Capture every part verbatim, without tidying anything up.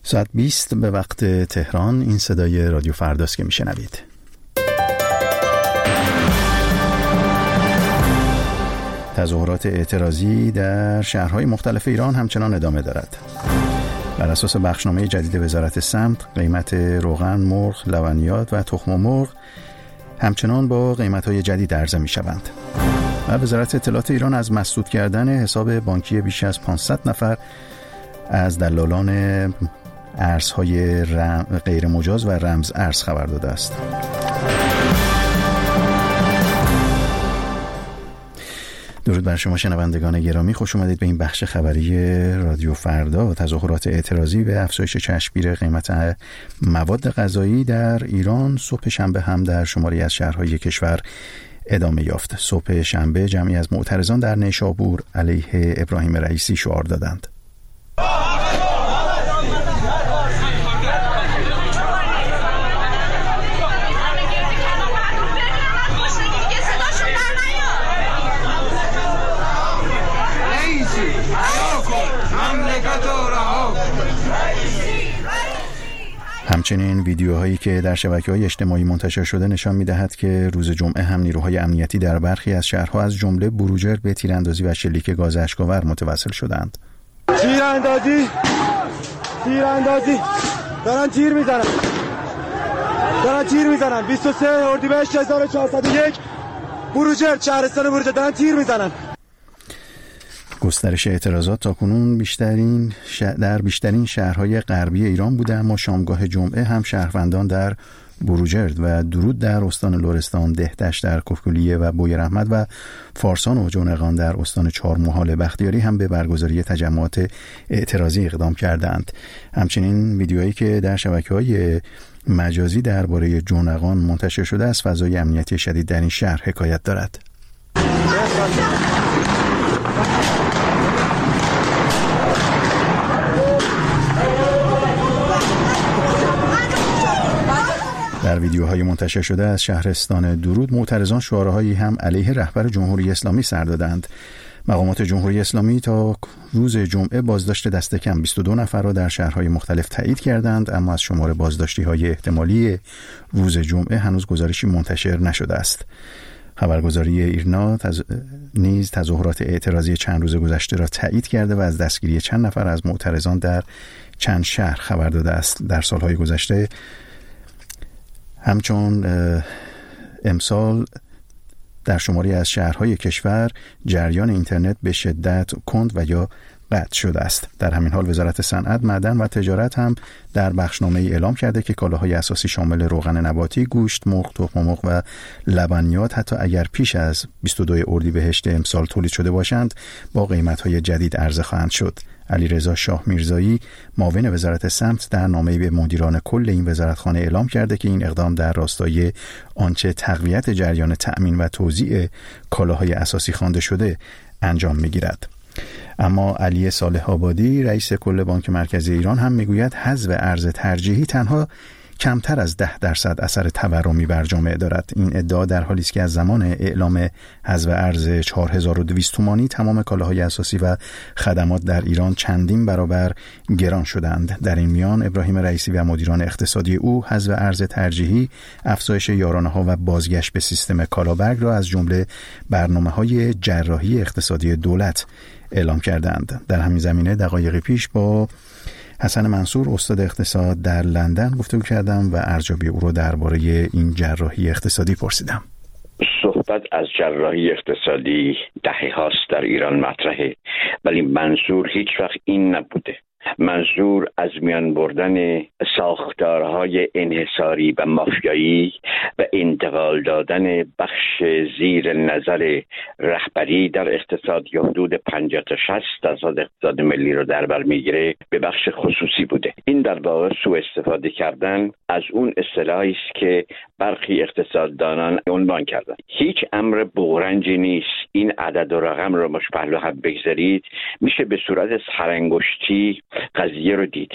ساعت بیست به وقت تهران. این صدای رادیو فرداست که میشنوید. تظاهرات اعتراضی در شهرهای مختلف ایران همچنان ادامه دارد. بر اساس بخشنامه جدید وزارت سمت، قیمت روغن، مرغ، لبنیات و تخم مرغ همچنان با قیمت‌های جدید عرضه می‌شوند. و وزارت اطلاعات ایران از مسدود کردن حساب بانکی بیش از پانصد نفر از دلالان ارزهای غیر مجاز و رمز ارز خبر داده است. درود بر شما شنوندگان گرامی، خوش اومدید به این بخش خبری رادیو فردا. تظاهرات اعتراضی به افزایش چشمگیر قیمت مواد غذایی در ایران صبح شنبه هم در شماری از شهرهای کشور ادامه یافت. صبح شنبه جمعی از معترضان در نیشابور علیه ابراهیم رئیسی شعار دادند. همچنین ویدیوهایی که در شبکه‌های اجتماعی منتشر شده نشان می‌دهد که روز جمعه هم نیروهای امنیتی در برخی از شهرها از جمله بروجرد به تیراندازی و شلیک گاز اشک‌آور متوسل شدند. تیراندازی تیراندازی دارن تیر میزنن دارن تیر میزنن بیست و سه اردیبهشت هزار و چهارصد و یک بروجرد، شهرستان بروجرد دارن تیر میزنن. گسترش اعتراضات تاکنون بیشترین در بیشترین شهرهای غربی ایران بوده، اما شامگاه جمعه هم شهروندان در بروجرد و درود در استان لرستان، دهدشت در کفکلیه و بوی رحمت و فارسان و جونقان در استان چهارمحال بختیاری هم به برگزاری تجمعات اعتراضی اقدام کردند. همچنین ویدیوهایی که در شبکه‌های مجازی درباره جونقان منتشر شده از فضای امنیتی شدید در این شهر حکایت دارد. در ویدیوهای منتشر شده از شهرستان درود معترضان شعارهایی هم علیه رهبر جمهوری اسلامی سر دادند. مقامات جمهوری اسلامی تا روز جمعه بازداشت دست کم بیست و دو نفر را در شهرهای مختلف تایید کردند، اما از شمار بازداشتی‌های احتمالی روز جمعه هنوز گزارشی منتشر نشده است. خبرگزاری ایرنا تز... نیز تظاهرات اعتراضی چند روز گذشته را تایید کرده و از دستگیری چند نفر از معترضان در چند شهر خبر داده است. در سالهای گذشته همچون امسال در شماری از شهرهای کشور جریان اینترنت به شدت کند و یا قطع شده است. در همین حال وزارت صنعت، معدن و تجارت هم در بخشنامه ای اعلام کرده که کالاهای اساسی شامل روغن نباتی، گوشت، مرغ، تخم مرغ و لبنیات حتی اگر پیش از بیست و دو اردیبهشت امسال تولید شده باشند با قیمت‌های جدید عرضه خواهند شد. علیرضا شاه میرزایی معاون وزارت سمت در نامه‌ای به مدیران کل این وزارتخانه اعلام کرده که این اقدام در راستای آنچه تقویت جریان تأمین و توزیع کالاهای اساسی خوانده شده انجام می‌گیرد. اما علی صالح آبادی رئیس کل بانک مرکزی ایران هم میگوید حذف ارز ترجیحی تنها کمتر از ده درصد اثر تورمی بر جامعه دارد. این ادعا در حالی است که از زمان اعلام حذف ارز چهار هزار و دویست تومانی تمام کالاهای اساسی و خدمات در ایران چندین برابر گران شدند. در این میان ابراهیم رئیسی و مدیران اقتصادی او حذف ارز ترجیحی، افزایش یارانه‌ها و بازگشت به سیستم کالابرگ را از جمله برنامه‌های جراحی اقتصادی دولت اعلام کردند. در همین زمینه دقایقی پیش با حسن منصور استاد اقتصاد در لندن گفتگو کردم و ارزیابی او را درباره این جراحی اقتصادی پرسیدم. صحبت از جراحی اقتصادی دهه هاست در ایران مطرحه، ولی منظور هیچ وقت این نبوده. منظور از میان بردن ساختارهای انحصاری و مافیایی و انتقال دادن بخش زیر نظر رهبری در اقتصاد یا حدود پنجاه تا شصت درصد اقتصاد ملی رو در بر میگیره به بخش خصوصی بوده. این در واقع سوء استفاده کردن از اون اصطلاحی است که برخی اقتصاددانان عنوان کردن. هیچ امر بغرنجی نیست. این عدد و رقم رو مش پهلو هم بگذارید، میشه به صورت سرانگشتی قضیه رو دید.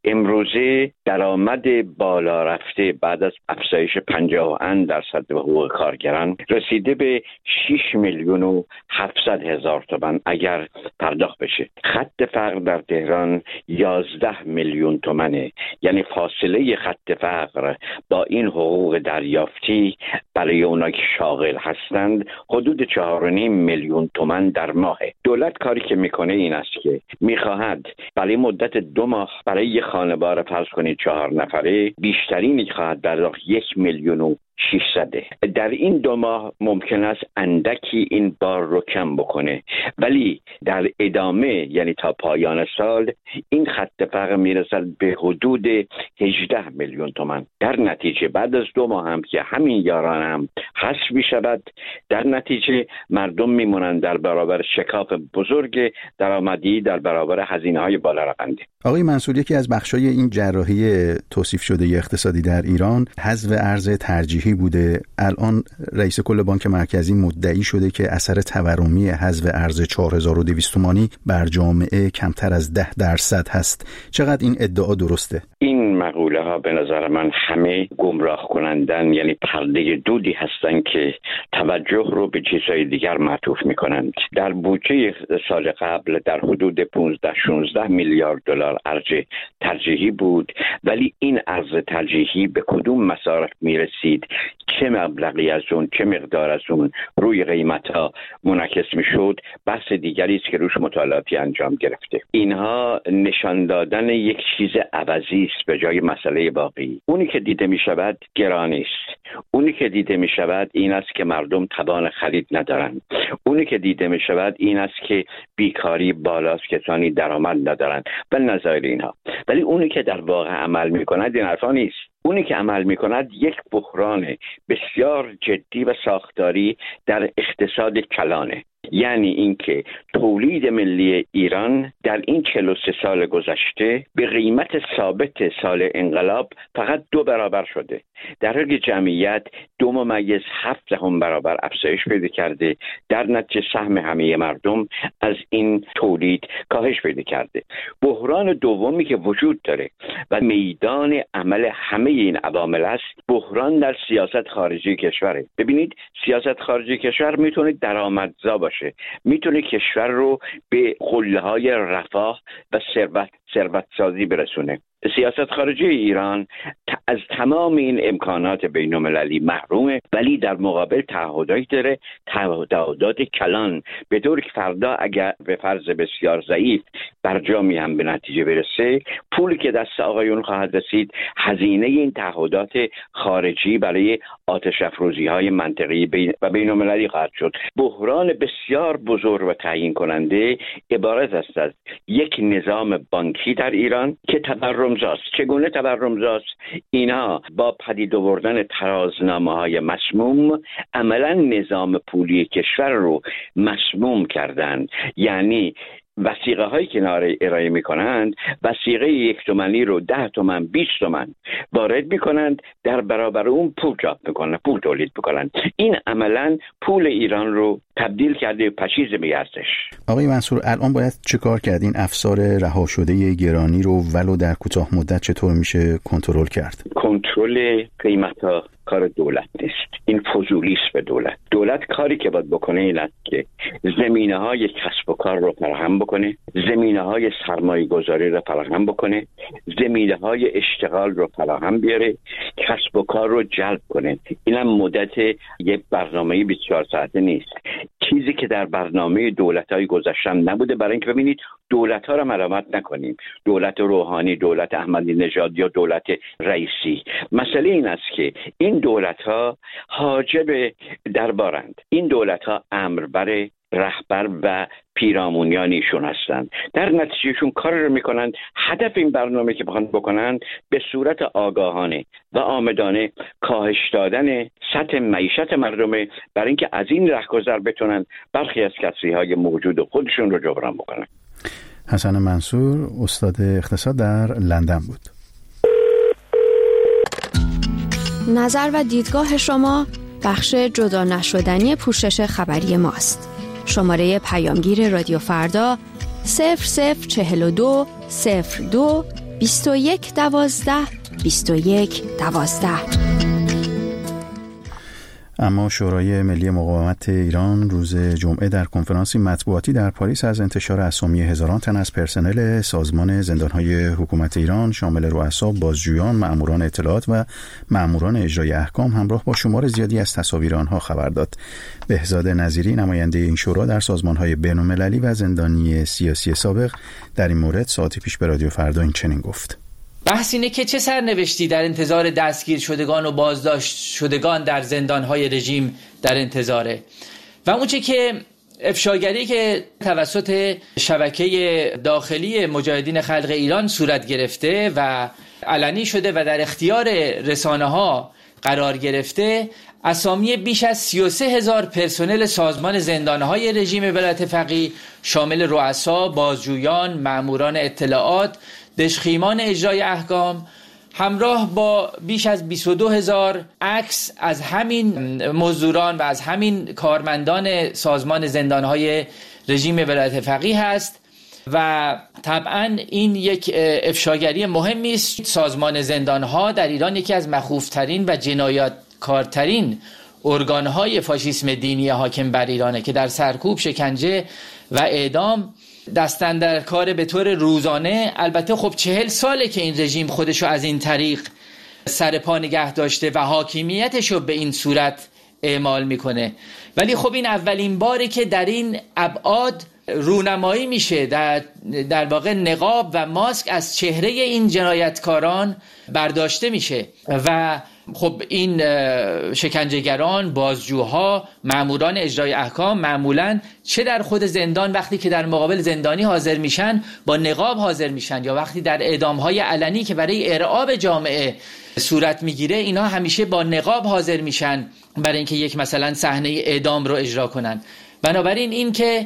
امروزه درآمد بالا رفته بعد از افزایش پنجاه و اند درصد به حقوق کارگران رسیده به شش میلیون و هفتصد هزار تومان اگر پرداخت بشه. خط فقر در تهران یازده میلیون تومانه، یعنی فاصله خط فقر با این حقوق دریافتی برای اونایی که شاغل هستند حدود چهار و نیم میلیون تومان در ماه. دولت کاری که میکنه این است که میخواهد برای مدت دو ماه برای یک خانواده فرض کنید چهار نفره بیشترینی خواهد پرداخت یک میلیون و ششصده. در این دو ماه ممکن است اندکی این بار رو کم بکنه، ولی در ادامه یعنی تا پایان سال این خط فقر میرسد به حدود هجده میلیون تومان. در نتیجه بعد از دو ماه هم که همین یاران هم حذف میشود، در نتیجه مردم میمونند در برابر شکاف بزرگ درآمدی در برابر هزینه‌های بالا رونده. آقای منصور، یکی از بخشای این جراحی توصیف شده اقتصادی در ایران حذف ارز ترجیحی بوده. الان رئیس کل بانک مرکزی مدعی شده که اثر تورمی حذف ارز چهار هزار و دویست تومانی بر جامعه کمتر از ده درصد هست. چقدر این ادعا درسته؟ این مقوله ها به نظر من همه گمراه کنندن، یعنی پرده دودی هستند که توجه رو به چیزهای دیگر معطوف میکنند. در بودجه سال قبل در حدود پانزده شانزده میلیارد دلار ارز ترجیحی بود، ولی این ارز ترجیحی به کدوم مصارف میرسید، چه مبلغی از اون، چه مقدار از اون روی قیمت ها منعکس میشد، بحث دیگری است که روش مطالعاتی انجام گرفته. اینها نشان دادن یک چیز عوضی است به جای مسئله واقعی. اونی که دیده میشود گرانی است. اونی که دیده میشود این است که مردم توان خرید ندارند. اونی که دیده میشود این است که بیکاری بالاست، کسانی درآمد ندارند و نظایر اینها. ولی اونی که در واقع عمل میکند این حرفا نیست. اونی که عمل میکند یک بحران بسیار جدی و ساختاری در اقتصاد کلانه. یعنی اینکه تولید ملی ایران در این چهل و سه سال گذشته به قیمت ثابت سال انقلاب فقط دو برابر شده، در حالی که جمعیت دو ممیز هفت دهم برابر افزایش پیدا کرده. در نتیجه سهم همه مردم از این تولید کاهش پیدا کرده. بحران دومی که وجود داره و میدان عمل همه این عوامل است، بحران در سیاست خارجی کشوره. ببینید سیاست خارجی کشور میتونه درآمدزا باشه، میتونه کشور رو به قله‌های رفاه و ثروت ثروت سازی برسونه. سیاست خارجی ایران از تمام این امکانات بین المللی محرومه، ولی در مقابل تعهداتی داره، تعهدات کلان، به طوری که فردا اگر به فرض بسیار ضعیف برجامی هم به نتیجه برسه، پولی که دست آقایون خواهد رسید هزینه این تعهدات خارجی برای آتش افروزی های منطقی بین و بین المللی خواهد شد. بحران بسیار بزرگ و تعیین کننده عبارت است از یک نظام بانکی در ایران که تورم زاست. چگونه تورم زاست؟ اینا با پدید آوردن ترازنامه‌های مسموم عملا نظام پولی کشور رو مسموم کردند. یعنی وثیقه هایی که ارائه می کنند، وثیقه یک تومانی رو ده تومن بیست تومن وارد می کنند، در برابر اون پول چاپ می کنند، پول تولید می کنند. این عملا پول ایران رو تبدیل کرده به پشیز میارزش. آقای منصور، الان باید چه کار کرد؟ این افسار رها شده گرانی رو ولو در کوتاه مدت چطور میشه کنترل کرد؟ کنترل قیمت ها کار دولت نیست، این فضولی است به دولت. دولت کاری که باید بکنه این است که زمینه های کسب و کار رو فراهم بکنه، زمینه های سرمایه گذاری رو فراهم بکنه، زمینه های اشتغال رو فراهم بیاره، کسب و کار رو جلب کنه. اینم مدت یک برنامه بیست و چهار ساعته نیست، چیزی که در برنامه دولت‌های گذشته نبوده. برای اینکه ببینید دولت‌ها را ملامت نکنیم، دولت روحانی، دولت احمدی نژاد یا دولت رئیسی. مسئله این است که این دولت‌ها حاجب دربارند، این دولت‌ها امربر رهبر و پیرامونیانیشون هستند. در نتیجهشون کار رو میکنند. هدف این برنامه که بخوان بکنند به صورت آگاهانه و آمدانه کاهش دادن سطح معیشت مردمه، برای اینکه از این رهگذر بتونن برخی از کسریهای موجود خودشون رو جبران بکنن. حسن منصور، استاد اقتصاد در لندن بود. نظر و دیدگاه شما بخش جدا نشدنی پوشش خبری ماست. شماره پیامگیر رادیو فردا صفر صفر چهل و دو صفر دو بیست و یک دوازده بیست و یک دوازده. اما شورای ملی مقاومت ایران روز جمعه در کنفرانسی مطبوعاتی در پاریس از انتشار اسامی هزاران تن از پرسنل سازمان زندانهای حکومت ایران شامل رؤسا، بازجویان، مأموران اطلاعات و مأموران اجرای احکام همراه با شمار زیادی از تصاویر آنها خبر داد. بهزاد نظیری نماینده این شورا در سازمانهای بین‌المللی و زندانی سیاسی سابق در این مورد ساعتی پیش به رادیو فردا این چنین گفت: بحث اینه که چه سرنوشتی در انتظار دستگیر شدگان و بازداشت شدگان در زندانهای رژیم در انتظاره و اونچه که افشاگری که توسط شبکه داخلی مجاهدین خلق ایران صورت گرفته و علنی شده و در اختیار رسانه ها قرار گرفته، اسامی بیش از سی و سه هزار پرسنل سازمان زندانهای رژیم ولایت فقیه شامل رؤسا، بازجویان، مأموران اطلاعات، دژخیمان اجرای احکام همراه با بیش از بیست و دو هزار عکس از همین مزدوران و از همین کارمندان سازمان زندانهای رژیم ولایت فقیه هست و طبعا این یک افشاگری مهمی است. سازمان زندانها در ایران یکی از مخوفترین و جنایتکارترین ارگانهای فاشیسم دینی حاکم بر ایرانه که در سرکوب، شکنجه و اعدام دستن در کار به طور روزانه. البته خب چهل ساله که این رژیم خودشو از این طریق سر پا نگه داشته و حاکمیتشو به این صورت اعمال میکنه، ولی خب این اولین باری که در این ابعاد رونمایی میشه، در, در واقع نقاب و ماسک از چهره این جنایتکاران برداشته میشه و خب این شکنجهگران، بازجوها، مأموران اجرای احکام معمولاً چه در خود زندان وقتی که در مقابل زندانی حاضر میشن با نقاب حاضر میشن یا وقتی در اعدام‌های علنی که برای ارعاب جامعه صورت میگیره اینا همیشه با نقاب حاضر میشن برای اینکه یک مثلا صحنه اعدام رو اجرا کنن. بنابراین این که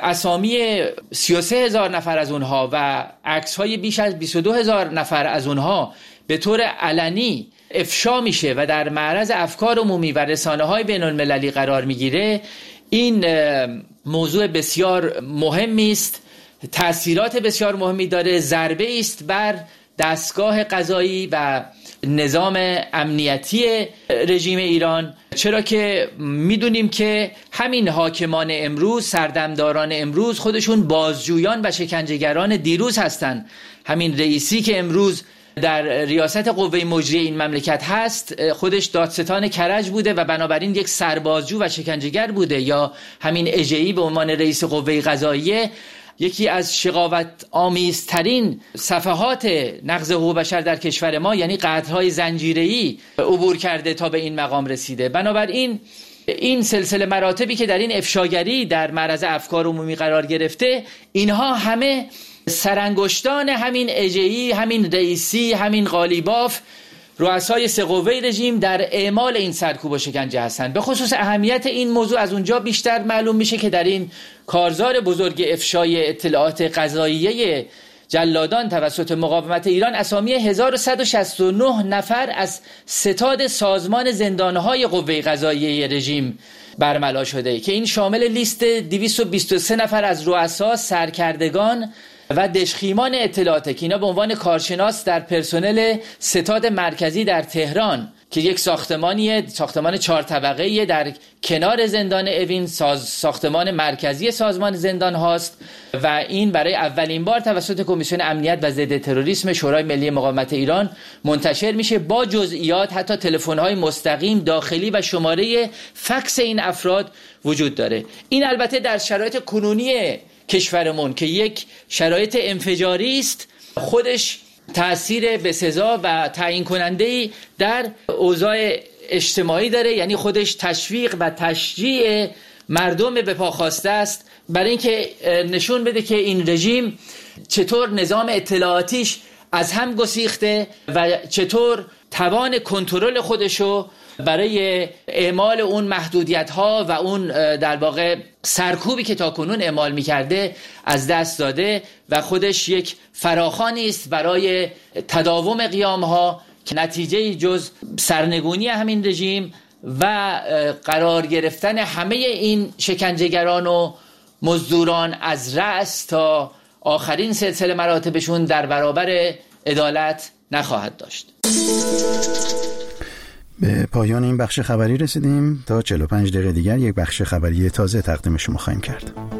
اسامی سی و سه هزار نفر از اونها و عکس‌های بیش از بیست و دو هزار نفر از اونها به طور علنی افشا میشه و در معرض افکار عمومی و رسانه‌های بین‌المللی قرار میگیره، این موضوع بسیار مهمی است، تأثیرات بسیار مهمی داره، ضربه است بر دستگاه قضایی و نظام امنیتی رژیم ایران، چرا که میدونیم که همین حاکمان امروز، سردمداران امروز خودشون بازجویان و شکنجهگران دیروز هستن. همین رئیسی که امروز در ریاست قوه مجریه این مملکت هست خودش دادستان کرج بوده و بنابراین یک سربازجو و شکنجهگر بوده، یا همین اژه‌ای به عنوان رئیس قوه قضاییه یکی از شقاوت آمیزترین صفحات نقض حقوق بشر در کشور ما، یعنی قتل‌های زنجیره‌ای عبور کرده تا به این مقام رسیده. بنابراین این سلسله مراتبی که در این افشاگری در معرض افکار عمومی قرار گرفته، اینها همه سرانگشتان همین اژه‌ای، همین رئیسی، همین قالیباف، رؤسای سه قوه رژیم در اعمال این سرکوب و شکنجه هستند. به خصوص اهمیت این موضوع از اونجا بیشتر معلوم میشه که در این کارزار بزرگ افشای اطلاعات قضاییه جلادان توسط مقاومت ایران اسامی هزار و صد و شصت و نه نفر از ستاد سازمان زندانهای قوه قضاییه رژیم برملا شده که این شامل لیست دویست و بیست و سه نفر از رؤسا، سرکردگان و دژخیمان اطلاعات که اینا به عنوان کارشناس در پرسنل ستاد مرکزی در تهران که یک ساختمانیه، ساختمان چهار طبقه‌ایه در کنار زندان اوین، ساز ساختمان مرکزی سازمان زندان هاست و این برای اولین بار توسط کمیسیون امنیت و ضد تروریسم شورای ملی مقاومت ایران منتشر میشه با جزئیات، حتی تلفن‌های مستقیم داخلی و شماره فکس این افراد وجود داره. این البته در شرایط کنونی کشورمون که یک شرایط انفجاری است خودش تأثیر بسزا و تعیین کننده‌ای در اوضاع اجتماعی داره، یعنی خودش تشویق و تشجیع مردم به پا خواسته است برای اینکه نشون بده که این رژیم چطور نظام اطلاعاتیش از هم گسیخته و چطور توان کنترل خودشو برای اعمال اون محدودیت‌ها و اون در واقع سرکوبی که تاکنون اعمال می‌کرده از دست داده و خودش یک فراخوانی است برای تداوم قیام‌ها که نتیجه جز سرنگونی همین رژیم و قرار گرفتن همه این شکنجهگران و مزدوران از رأس تا آخرین سلسله مراتبشون در برابر عدالت نخواهد داشت. به پایان این بخش خبری رسیدیم. تا چهل و پنج دقیقه دیگر یک بخش خبری تازه تقدیم شما خواهیم کرد.